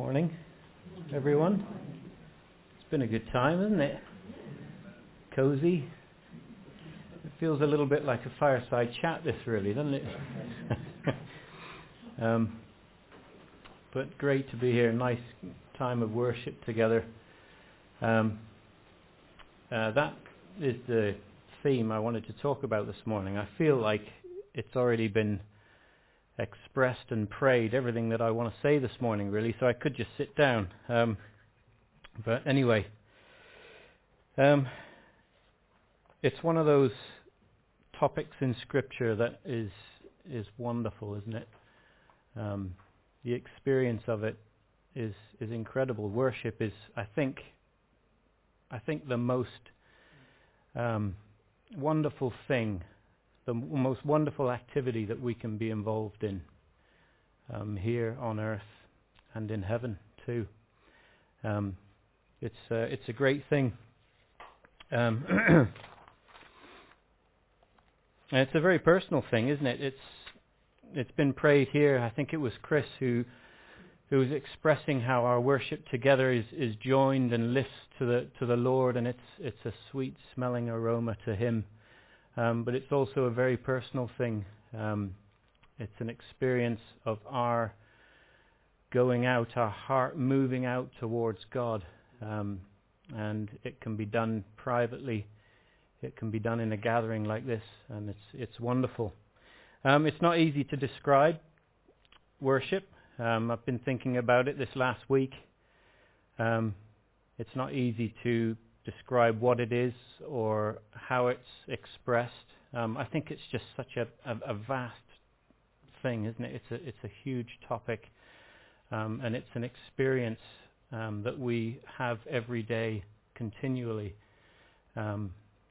Morning, everyone. It's been a good time, hasn't it? Cozy. It feels a little bit like a fireside chat, this really, doesn't it? But great to be here. Nice time of worship together. That is the theme I wanted to talk about this morning. I feel like it's already been expressed and prayed, everything that I want to say this morning, really, so I could just sit down. But anyway, it's one of those topics in Scripture that is wonderful, isn't it? The experience of it is incredible. Worship is, I think the most wonderful thing, the most wonderful activity that we can be involved in here on earth and in heaven too. It's a great thing. And it's a very personal thing, isn't it? It's been prayed here. I think it was Chris who was expressing how our worship together is joined and lifts to the Lord, and it's a sweet smelling aroma to Him. But it's also a very personal thing. It's an experience of our going out, our heart moving out towards God. And it can be done privately. It can be done in a gathering like this, and it's wonderful. It's not easy to describe worship. I've been thinking about it this last week. It's not easy to describe what it is or how it's expressed. I think it's just such a vast thing, isn't it? It's a huge topic, and it's an experience that we have every day, continually, and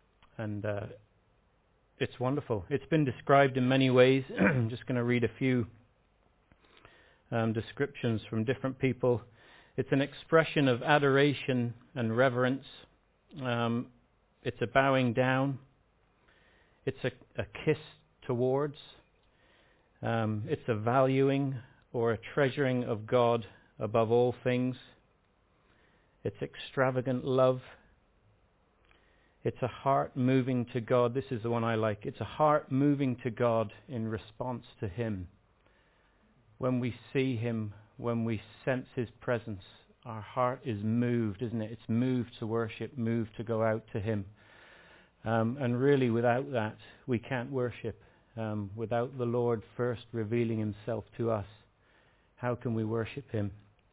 it's wonderful. It's been described in many ways. I'm just going to read a few descriptions from different people. It's an expression of adoration and reverence. It's a bowing down. It's a kiss towards. It's a valuing or a treasuring of God above all things. It's extravagant love. It's a heart moving to God. This is the one I like. It's a heart moving to God in response to Him. When we see Him, when we sense His presence, our heart is moved, isn't it? It's moved to worship, moved to go out to Him. And really, without that, we can't worship. Without the Lord first revealing Himself to us, how can we worship Him?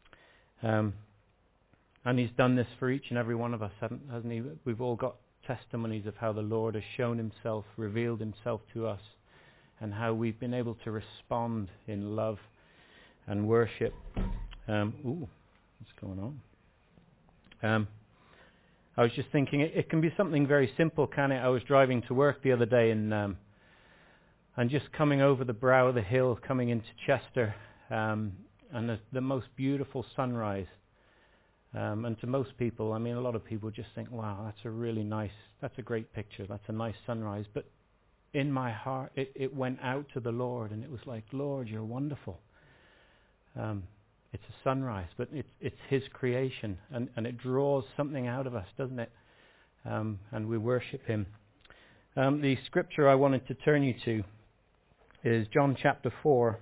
And He's done this for each and every one of us, hasn't He? We've all got testimonies of how the Lord has shown Himself, revealed Himself to us, and how we've been able to respond in love and worship. What's going on? I was just thinking, it can be something very simple, can it? I was driving to work the other day and just coming over the brow of the hill, coming into Chester, and the most beautiful sunrise. And to most people, I mean, a lot of people just think, wow, that's a great picture, that's a nice sunrise. But in my heart, it went out to the Lord, and it was like, Lord, you're wonderful. It's a sunrise, but it's His creation, and it draws something out of us, doesn't it? And we worship Him. The scripture I wanted to turn you to is John chapter 4.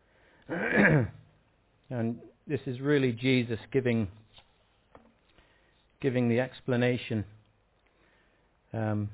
And this is really Jesus giving the explanation. And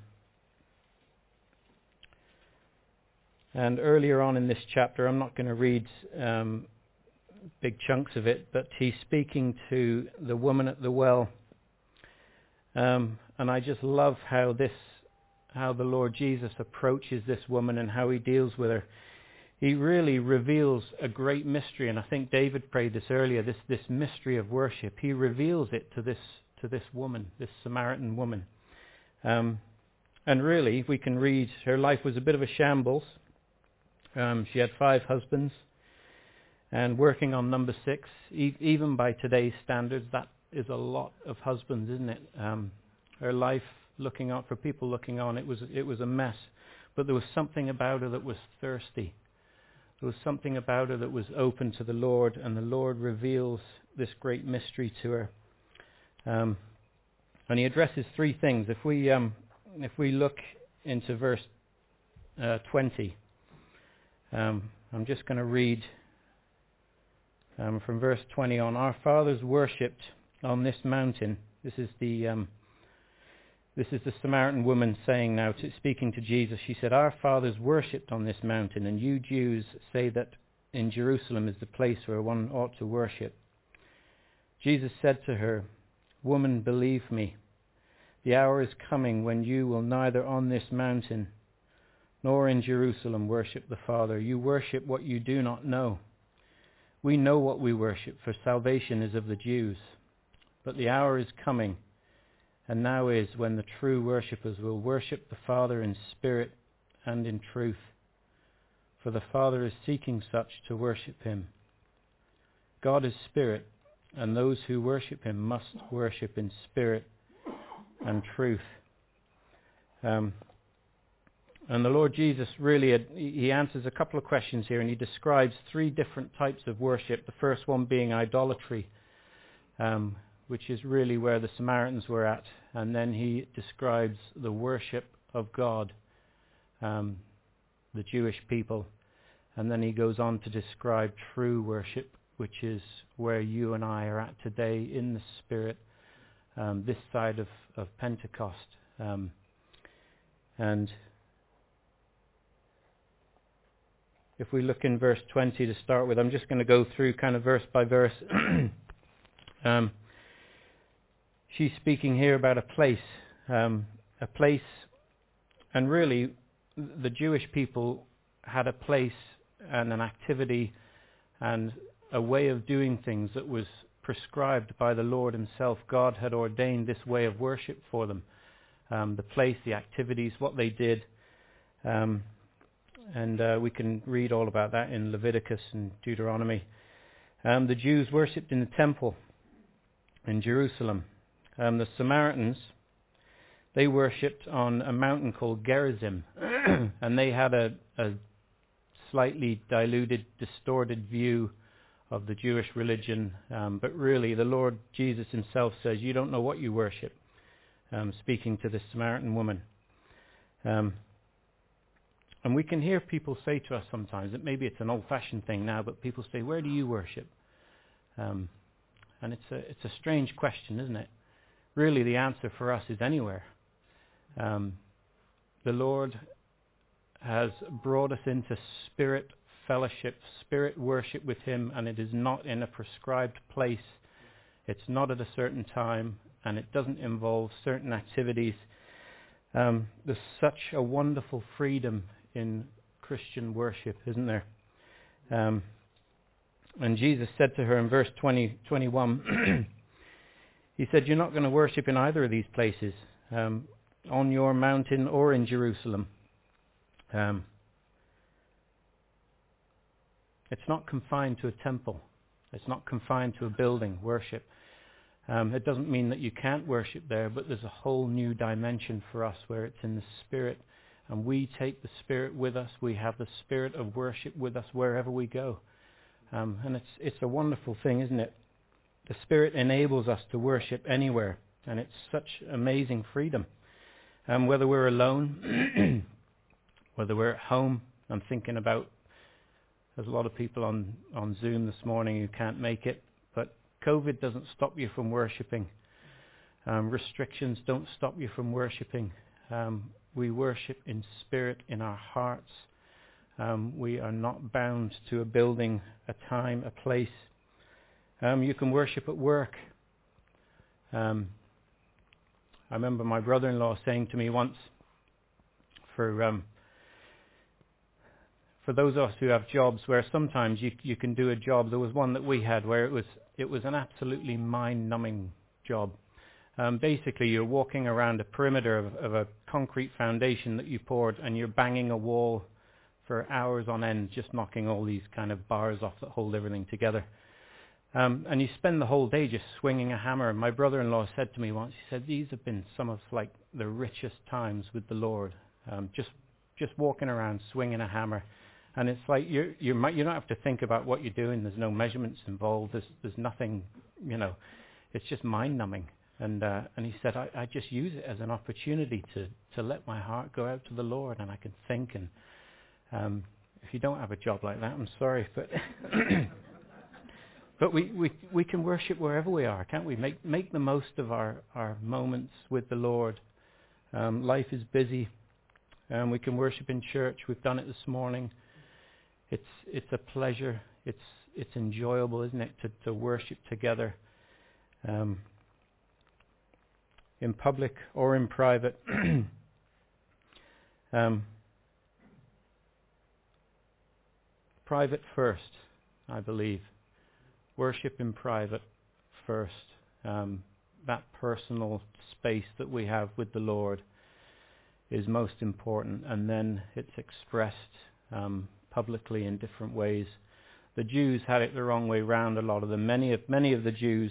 earlier on in this chapter, I'm not going to read big chunks of it, but He's speaking to the woman at the well. And I just love how the Lord Jesus approaches this woman and how He deals with her. He really reveals a great mystery, and I think David prayed this earlier, this mystery of worship. He reveals it to this woman, this Samaritan woman. And really, we can read, her life was a bit of a shambles. She had 5 husbands, and working on number 6, even by today's standards, that is a lot of husbands, isn't it? Her life, looking out for people looking on, it was a mess. But there was something about her that was thirsty. There was something about her that was open to the Lord, and the Lord reveals this great mystery to her. And he addresses three things. If we look into verse 20, I'm just going to read from verse 20 on. Our fathers worshipped on this mountain. This is the Samaritan woman saying now, speaking to Jesus. She said, "Our fathers worshipped on this mountain, and you Jews say that in Jerusalem is the place where one ought to worship." Jesus said to her, "Woman, believe me, the hour is coming when you will neither on this mountain nor in Jerusalem worship the Father. You worship what you do not know. We know what we worship, for salvation is of the Jews. But the hour is coming, and now is, when the true worshippers will worship the Father in spirit and in truth. For the Father is seeking such to worship him. God is spirit, and those who worship him must worship in spirit and truth." And the Lord Jesus really, he answers a couple of questions here, and he describes three different types of worship. The first one being idolatry, which is really where the Samaritans were at. And then he describes the worship of God, the Jewish people. And then he goes on to describe true worship, which is where you and I are at today in the Spirit, this side of Pentecost. And if we look in verse 20 to start with, I'm just going to go through kind of verse by verse. She's speaking here about a place, and really the Jewish people had a place and an activity and a way of doing things that was prescribed by the Lord himself. God had ordained this way of worship for them. The place, the activities, what they did. And we can read all about that in Leviticus and Deuteronomy. The Jews worshipped in the temple in Jerusalem. The Samaritans, they worshipped on a mountain called Gerizim. And they had a slightly diluted, distorted view of the Jewish religion. But really, the Lord Jesus himself says, "You don't know what you worship," speaking to the Samaritan woman. And we can hear people say to us sometimes, that maybe it's an old-fashioned thing now, but people say, "Where do you worship?" And it's a strange question, isn't it? Really, the answer for us is anywhere. The Lord has brought us into spirit fellowship, spirit worship with him, and it is not in a prescribed place. It's not at a certain time, and it doesn't involve certain activities. There's such a wonderful freedom in Christian worship, isn't there? And Jesus said to her in verse 21, he said, "You're not going to worship in either of these places, on your mountain or in Jerusalem." It's not confined to a temple. It's not confined to a building, worship. It doesn't mean that you can't worship there, but there's a whole new dimension for us where it's in the Spirit. And we take the Spirit with us. We have the Spirit of worship with us wherever we go. And it's a wonderful thing, isn't it? The Spirit enables us to worship anywhere. And it's such amazing freedom. Whether we're alone, whether we're at home. I'm thinking about, there's a lot of people on Zoom this morning who can't make it. But COVID doesn't stop you from worshipping. Restrictions don't stop you from worshipping. We worship in spirit in our hearts. We are not bound to a building, a time, a place. You can worship at work. I remember my brother-in-law saying to me once, for those of us who have jobs where sometimes you can do a job, there was one that we had where it was an absolutely mind-numbing job. Basically, you're walking around a perimeter of a concrete foundation that you poured, and you're banging a wall for hours on end, just knocking all these kind of bars off that hold everything together. And you spend the whole day just swinging a hammer. And my brother-in-law said to me once, he said, "These have been some of like the richest times with the Lord. Just walking around swinging a hammer And it's like you don't have to think about what you're doing. There's no measurements involved. There's nothing, it's just mind numbing. And he said, I just use it as an opportunity to let my heart go out to the Lord, and I can think. And if you don't have a job like that, I'm sorry, but but we can worship wherever we are, can't we? Make the most of our moments with the Lord. Life is busy, and we can worship in church. We've done it this morning. It's a pleasure. It's enjoyable, isn't it, to worship together, in public or in private. Private first, I believe. Worship in private first. That personal space that we have with the Lord is most important, and then it's expressed publicly in different ways. The Jews had it the wrong way round, a lot of them. Many of the Jews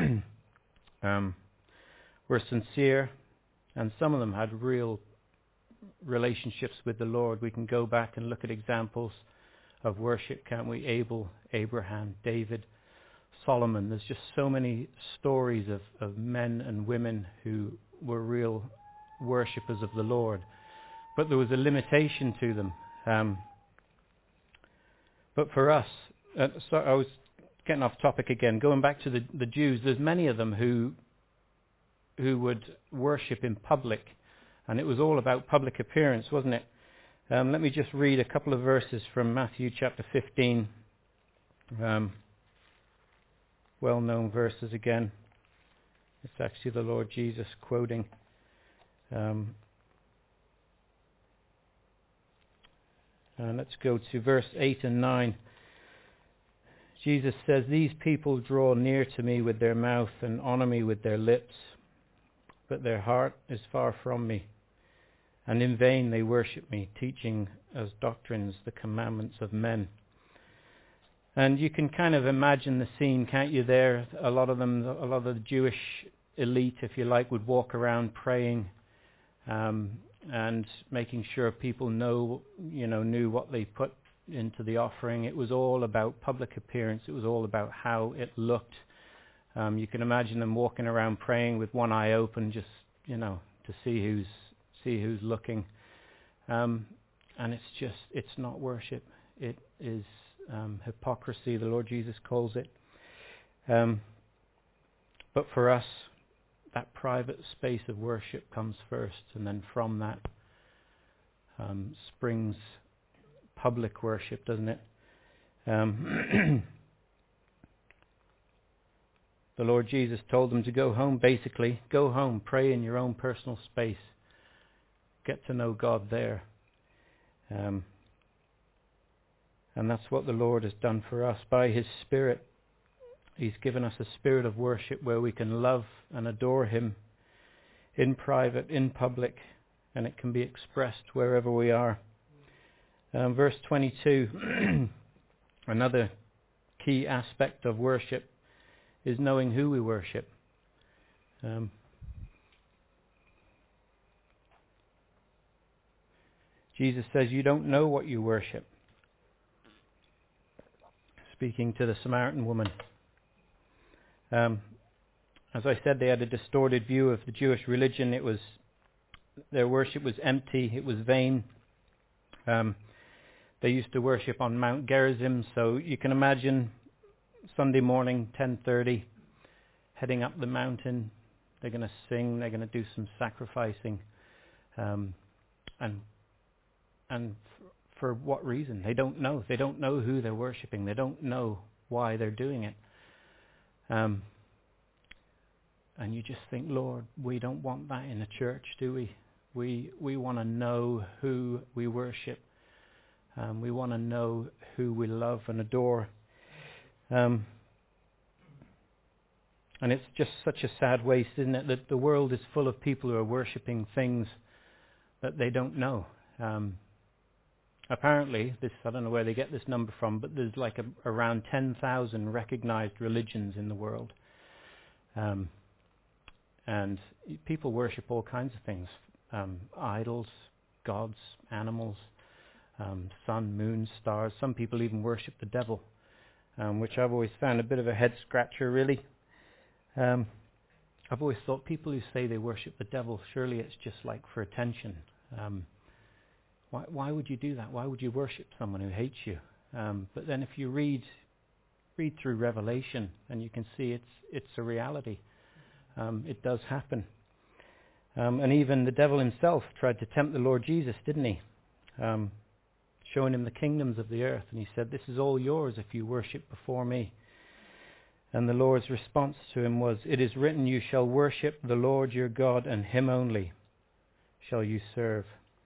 were sincere, and some of them had real relationships with the Lord. We can go back and look at examples of worship, can't we? Abel, Abraham, David, Solomon. There's just so many stories of men and women who were real worshippers of the Lord. But there was a limitation to them. But for us, so I was getting off topic again. Going back to the Jews, there's many of them who would worship in public, and it was all about public appearance, wasn't it? Let me just read a couple of verses from Matthew chapter 15. Well-known verses again. It's actually the Lord Jesus quoting. And let's go to verse 8 and 9. Jesus says, "These people draw near to me with their mouth and honor me with their lips, but their heart is far from me. And in vain they worship me, teaching as doctrines the commandments of men." And you can kind of imagine the scene, can't you, there? A lot of the Jewish elite, if you like, would walk around praying and making sure people knew what they put into the offering. It was all about public appearance. It was all about how it looked. You can imagine them walking around praying with one eye open, just to see who's looking. And it's not worship. It is hypocrisy, the Lord Jesus calls it. But for us, that private space of worship comes first, and then from that springs public worship, doesn't it? The Lord Jesus told them to go home, basically. Go home, pray in your own personal space. Get to know God there. And that's what the Lord has done for us. By His Spirit, He's given us a spirit of worship where we can love and adore Him in private, in public, and it can be expressed wherever we are. Verse 22, another key aspect of worship is knowing who we worship. Jesus says, "You don't know what you worship." Speaking to the Samaritan woman. As I said, they had a distorted view of the Jewish religion. Their worship was empty. It was vain. They used to worship on Mount Gerizim, so you can imagine Sunday morning, 10:30, heading up the mountain. They're going to sing. They're going to do some sacrificing, and for what reason? They don't know. They don't know who they're worshipping. They don't know why they're doing it. And you just think, Lord, we don't want that in a church, do we? We want to know who we worship. We want to know who we love and adore. And it's just such a sad waste, isn't it? That the world is full of people who are worshipping things that they don't know. Apparently, I don't know where they get this number from, but there's like around 10,000 recognized religions in the world. And people worship all kinds of things. Idols, gods, animals. sun, moon, stars. Some people even worship the devil, which I've always found a bit of a head scratcher, really. I've always thought people who say they worship the devil, surely it's just like for attention. Why would you do that? Why would you worship someone who hates you? But then if you read through Revelation, and you can see it's a reality. It does happen. And even the devil himself tried to tempt the Lord Jesus, didn't he? Showing him the kingdoms of the earth. And he said, this is all yours if you worship before me. And the Lord's response to him was, it is written, you shall worship the Lord your God, and him only shall you serve.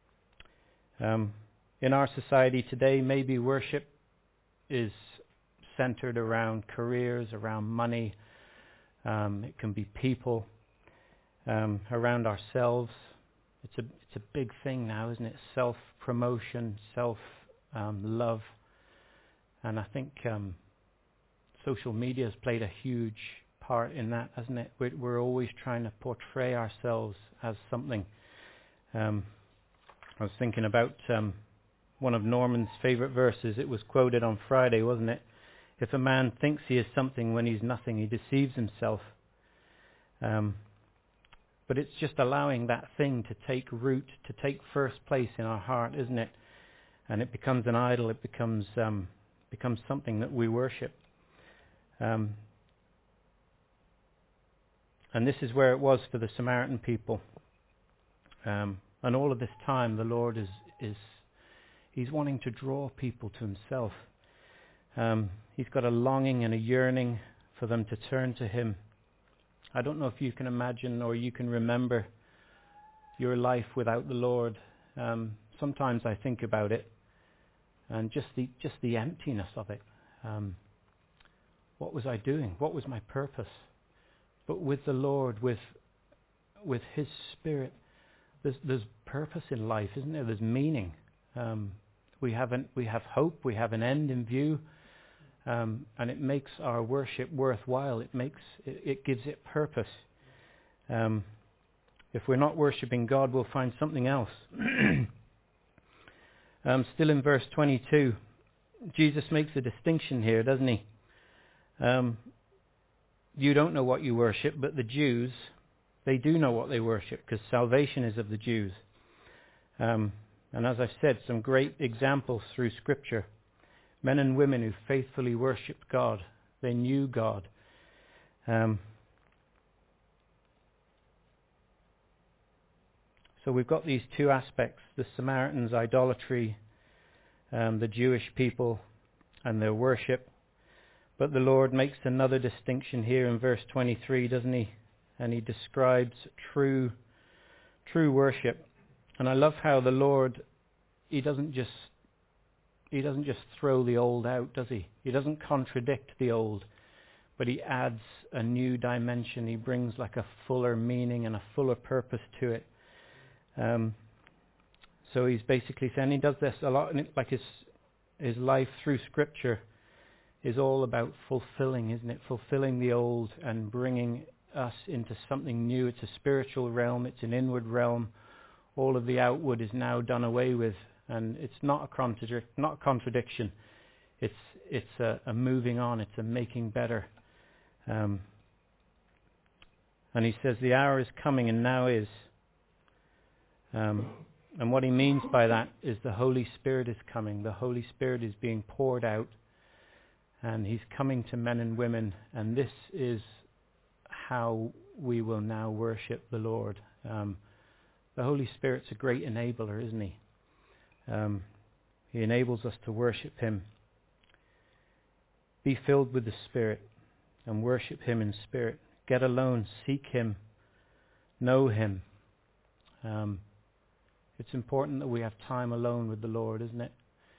In our society today, maybe worship is centered around careers, around money. It can be people, around ourselves. It's a big thing now, isn't it? Self-promotion, self-love. And I think social media has played a huge part in that, hasn't it? We're always trying to portray ourselves as something. I was thinking about one of Norman's favourite verses. It was quoted on Friday, wasn't it? If a man thinks he is something when he's nothing, he deceives himself. But it's just allowing that thing to take root, to take first place in our heart, isn't it? And it becomes an idol. It becomes something that we worship. And this is where it was for the Samaritan people. And all of this time, the Lord He's wanting to draw people to Himself. He's got a longing and a yearning for them to turn to Him. I don't know if you can imagine or you can remember your life without the Lord. Sometimes I think about it, and just the emptiness of it. What was I doing? What was my purpose? But with the Lord, with His Spirit, there's purpose in life, isn't there? There's meaning. We have hope. We have an end in view, and it makes our worship worthwhile. It gives it purpose. If we're not worshipping God, we'll find something else. Still in verse 22, Jesus makes a distinction here, doesn't He? You don't know what you worship, but the Jews, they do know what they worship, because salvation is of the Jews. And as I've said, some great examples through Scripture. Men and women who faithfully worshipped God. They knew God. So we've got these two aspects, the Samaritans' idolatry, the Jewish people and their worship. But the Lord makes another distinction here in verse 23, doesn't He? And He describes true worship. And I love how the Lord, He doesn't just throw the old out, does He? He doesn't contradict the old, but He adds a new dimension. He brings like a fuller meaning and a fuller purpose to it. So He's basically saying He does this a lot, and like His life through Scripture is all about fulfilling, isn't it? Fulfilling the old and bringing us into something new. It's a spiritual realm. It's an inward realm. All of the outward is now done away with, and it's not a contradiction. It's a moving on. It's a making better. And He says the hour is coming, and now is. And what He means by that is the Holy Spirit is coming. The Holy Spirit is being poured out, and He's coming to men and women, and this is how we will now worship the Lord. The Holy Spirit's a great enabler, isn't He? He enables us to worship Him. Be filled with the Spirit and worship Him in spirit. Get alone, seek Him, know Him. It's important that we have time alone with the Lord, isn't it?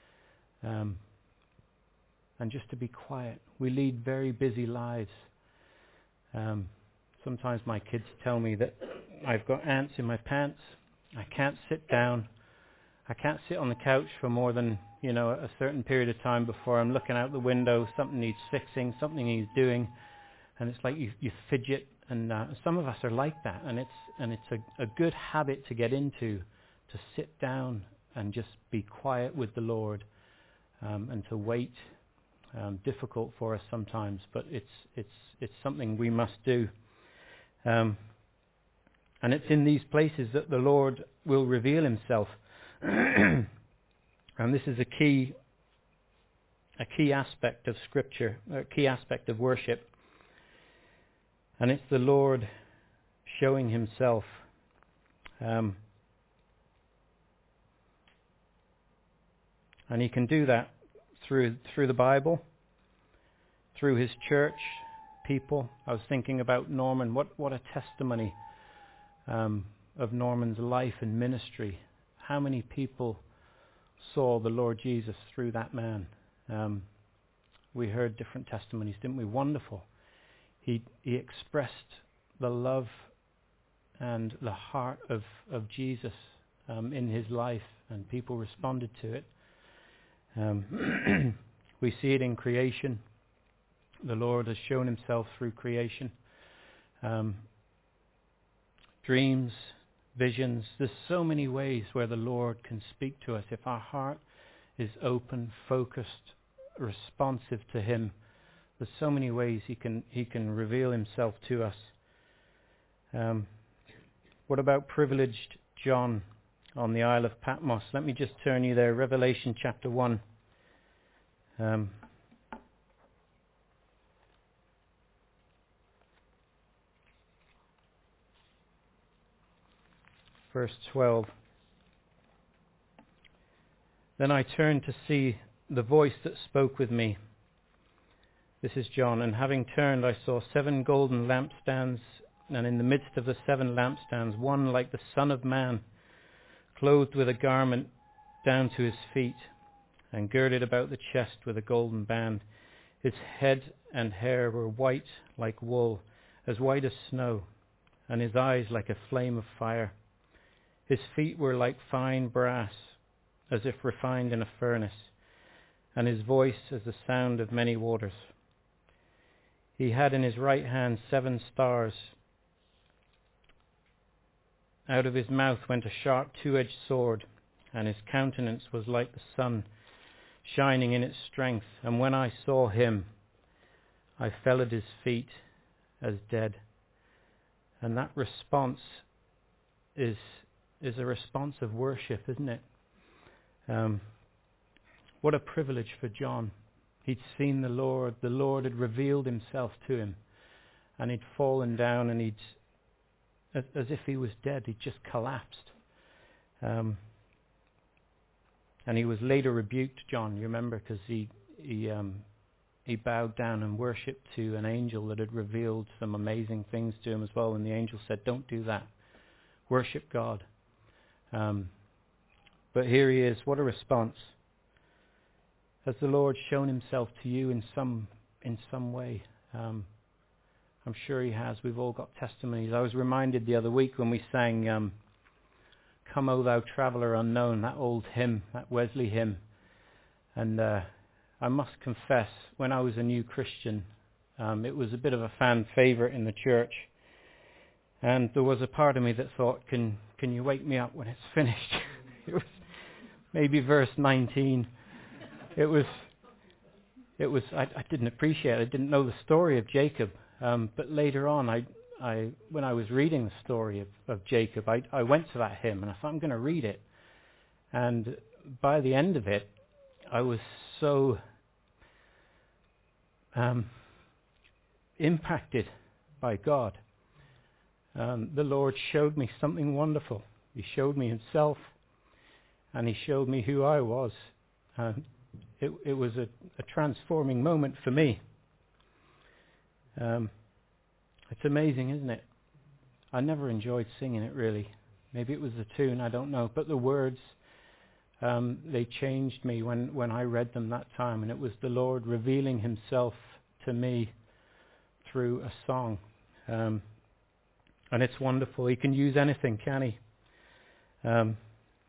And just to be quiet. We lead very busy lives. Sometimes my kids tell me that I've got ants in my pants. I can't sit down. I can't sit on the couch for more than, a certain period of time before I'm looking out the window. Something needs fixing, something needs doing. And it's like you fidget. And some of us are like that. And it's a good habit to get into, to sit down and just be quiet with the Lord, and to wait. Difficult for us sometimes, but it's something we must do. And it's in these places that the Lord will reveal himself. And this is a key aspect of Scripture, a key aspect of worship. And it's the Lord showing himself. And he can do that through the Bible, through his church, people. I was thinking about Norman. What a testimony of Norman's life and ministry. How many people saw the Lord Jesus through that man? We heard different testimonies, didn't we? Wonderful. He expressed the love and the heart of Jesus in his life, and people responded to it. We see it in creation. The Lord has shown himself through creation. Dreams, visions. There's so many ways where the Lord can speak to us. If our heart is open, focused, responsive to him, there's so many ways he can reveal himself to us. What about privileged John on the Isle of Patmos? Let me just turn you there. Revelation chapter 1. Verse 12. Then I turned to see the voice that spoke with me. This is John. And having turned, I saw 7 golden lampstands, and in the midst of the 7 lampstands, one like the Son of Man, clothed with a garment down to his feet, and girded about the chest with a golden band. His head and hair were white like wool, as white as snow, and his eyes like a flame of fire. His feet were like fine brass, as if refined in a furnace, and his voice as the sound of many waters. He had in his right hand 7 stars. Out of his mouth went a sharp 2-edged sword, and his countenance was like the sun, shining in its strength. And when I saw him, I fell at his feet as dead. And that response is a response of worship, isn't it? What a privilege for John. He'd seen the Lord. The Lord had revealed himself to him, and he'd fallen down, and as if he was dead. He'd just collapsed. And he was later rebuked, John, you remember, because he bowed down and worshipped to an angel that had revealed some amazing things to him as well. And the angel said, "Don't do that. Worship God." But here he is. What a response. Has the Lord shown himself to you in some way? I'm sure he has. We've all got testimonies. I was reminded the other week when we sang "Come, O Thou Traveller Unknown," that old hymn, that Wesley hymn. And I must confess, when I was a new Christian, it was a bit of a fan favourite in the church. And there was a part of me that thought, can you wake me up when it's finished? It was maybe verse 19. It was. I didn't appreciate it. I didn't know the story of Jacob. But later on, when I was reading the story of Jacob, I went to that hymn and I thought, I'm going to read it. And by the end of it, I was so impacted by God. The Lord showed me something wonderful. He showed me himself, and he showed me who I was. It was a transforming moment for me. It's amazing, isn't it? I never enjoyed singing it, really. Maybe it was the tune, I don't know. But the words, they changed me when I read them that time. And it was the Lord revealing himself to me through a song. And it's wonderful. He can use anything, can he? And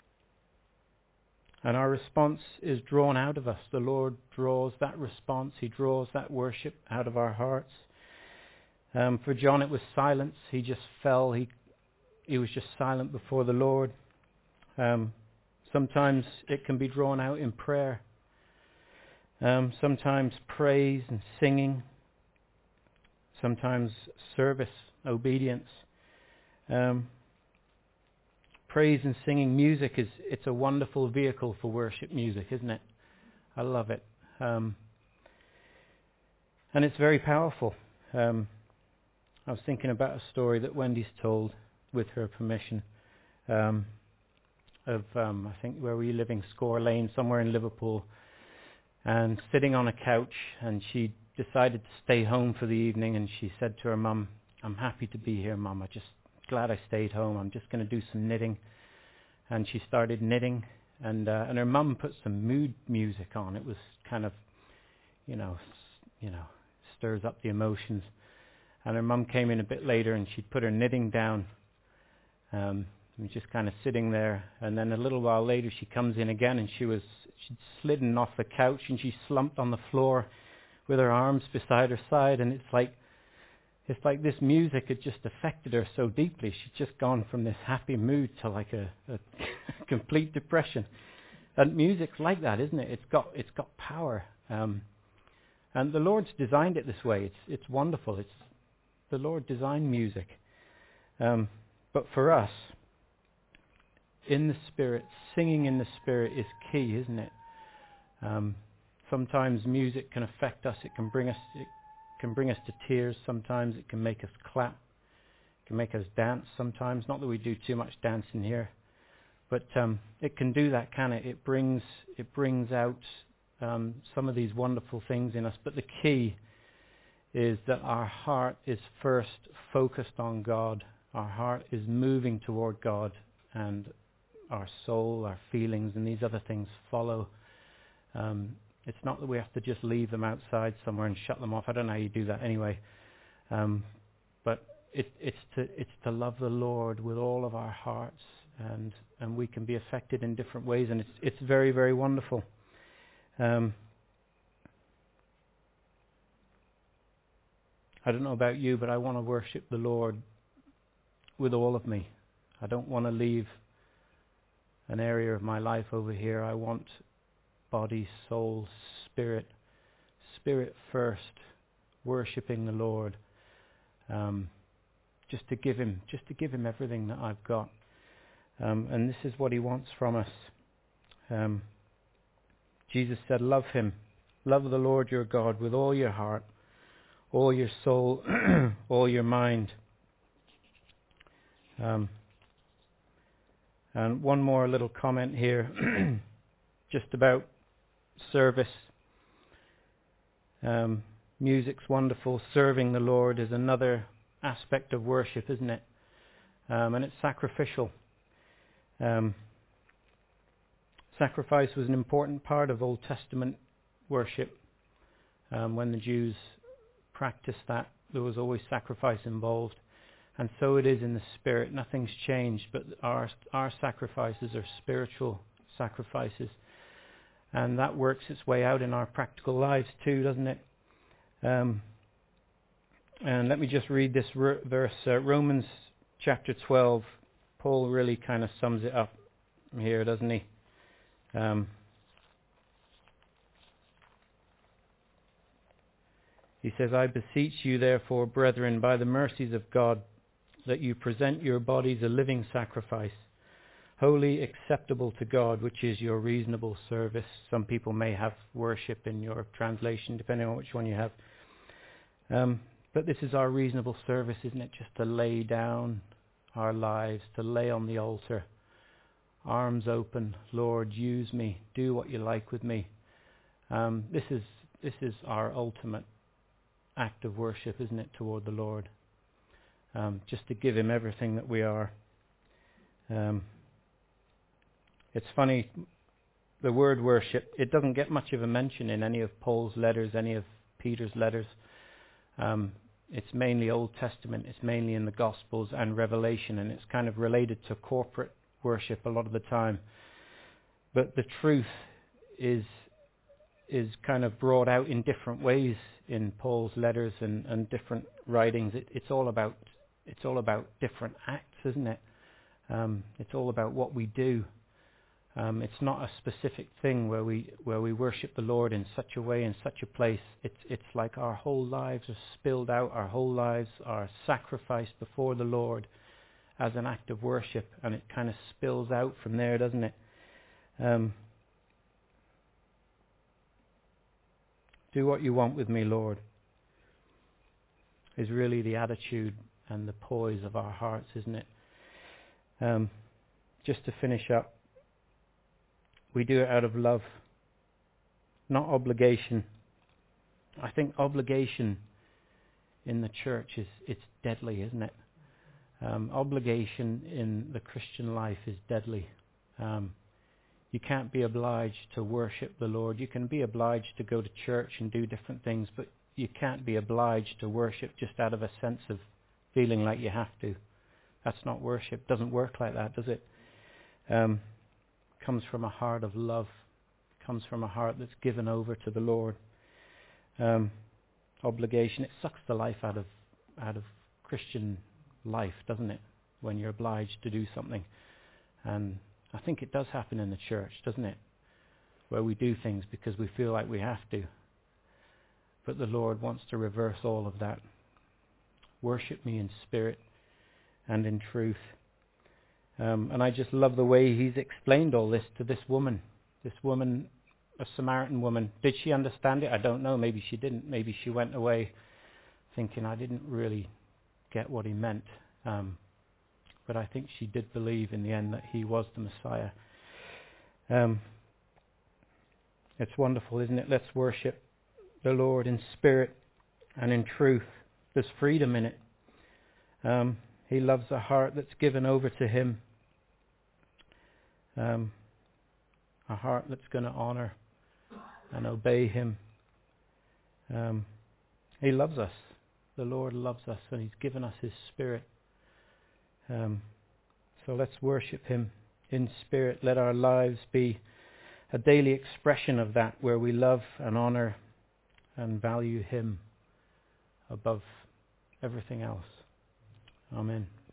our response is drawn out of us. The Lord draws that response. He draws that worship out of our hearts. For John, it was silence. He just fell. He was just silent before the Lord. Sometimes it can be drawn out in prayer. Sometimes praise and singing. Sometimes service, obedience. Praise and singing. Music it's a wonderful vehicle for worship music, isn't it? I love it. And it's very powerful. I was thinking about a story that Wendy's told, with her permission, of I think where were you living, Score Lane, somewhere in Liverpool, and sitting on a couch, and she decided to stay home for the evening, and she said to her mum, "I'm happy to be here, Mum. I'm just glad I stayed home. I'm just going to do some knitting." And she started knitting, and her mum put some mood music on. It was kind of, stirs up the emotions. And her mum came in a bit later, and she'd put her knitting down, and just kind of sitting there. And then a little while later, she comes in again, and she'd slidden off the couch, and she slumped on the floor with her arms beside her side. And it's like this music had just affected her so deeply. She'd just gone from this happy mood to like a complete depression. And music's like that, isn't it? It's got power. And the Lord's designed it this way. It's wonderful. The Lord designed music. But for us, in the Spirit, singing in the Spirit is key, isn't it? Sometimes music can affect us. It can bring us to tears. Sometimes it can make us clap. It can make us dance sometimes. Not that we do too much dancing here, but it can do that, can it? It brings out some of these wonderful things in us. But the key is that our heart is first focused on God. Our heart is moving toward God, and our soul, our feelings, and these other things follow. It's not that we have to just leave them outside somewhere and shut them off. I don't know how you do that anyway. But it's to love the Lord with all of our hearts, and we can be affected in different ways, and it's very, very wonderful. I don't know about you, but I want to worship the Lord with all of me. I don't want to leave an area of my life over here. I want body, soul, spirit first, worshipping the Lord, just to give him everything that I've got, and this is what he wants from us. Jesus said, "Love him, love the Lord your God with all your heart, all your soul, all your mind." And one more little comment here, just about service. Music's wonderful. Serving the Lord is another aspect of worship, isn't it? And it's sacrificial. Sacrifice was an important part of Old Testament worship. When the Jews practiced that, there was always sacrifice involved. And so it is in the Spirit. Nothing's changed, but our sacrifices are spiritual sacrifices. And that works its way out in our practical lives too, doesn't it? And let me just read this verse, Romans chapter 12. Paul really kind of sums it up here, doesn't he? He says, "I beseech you therefore, brethren, by the mercies of God, that you present your bodies a living sacrifice, holy, acceptable to God, which is your reasonable service." Some people may have worship in your translation, depending on which one you have. But this is our reasonable service, isn't it? Just to lay down our lives, to lay on the altar, arms open. Lord, use me. Do what you like with me. This is our ultimate act of worship, isn't it, toward the Lord? Just to give him everything that we are. It's funny, the word worship, it doesn't get much of a mention in any of Paul's letters, any of Peter's letters. It's mainly Old Testament, it's mainly in the Gospels and Revelation, and it's kind of related to corporate worship a lot of the time. But the truth is kind of brought out in different ways in Paul's letters and different writings. It's all about different acts, isn't it? It's all about what we do. It's not a specific thing where we worship the Lord in such a way, in such a place. It's like our whole lives are spilled out, our whole lives are sacrificed before the Lord as an act of worship, and it kind of spills out from there, doesn't it? Do what you want with me, Lord, is really the attitude and the poise of our hearts, isn't it? Just to finish up, we do it out of love, not obligation. I think obligation in the church it's deadly, isn't it? Obligation in the Christian life is deadly. You can't be obliged to worship the Lord. You can be obliged to go to church and do different things, but you can't be obliged to worship just out of a sense of feeling like you have to. That's not worship. It doesn't work like that, does it? Comes from a heart of love. Comes from a heart that's given over to the Lord. Obligation, it sucks the life out of Christian life, doesn't it? When you're obliged to do something. And I think it does happen in the church, doesn't it? Where we do things because we feel like we have to. But the Lord wants to reverse all of that. Worship me in spirit and in truth. And I just love the way he's explained all this to this woman. This woman, a Samaritan woman. Did she understand it? I don't know. Maybe she didn't. Maybe she went away thinking, I didn't really get what he meant. But I think she did believe in the end that he was the Messiah. It's wonderful, isn't it? Let's worship the Lord in spirit and in truth. There's freedom in it. He loves a heart that's given over to him. A heart that's going to honor and obey him. He loves us. The Lord loves us, and he's given us his spirit. So let's worship him in spirit. Let our lives be a daily expression of that, where we love and honor and value him above everything else. Amen.